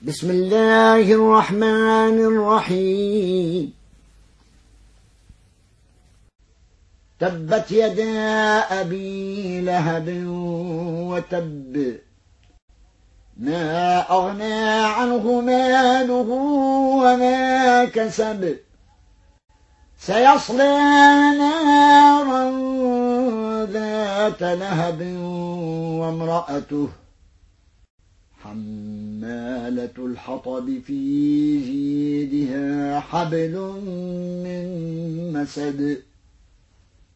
بسم الله الرحمن الرحيم. تبت يدا أبي لهب وتب، ما أغنى عنه ماله وما كسب، سيصلى نارا ذات لهب وامرأته حمالة الحطب في جيدها حبل من مسد.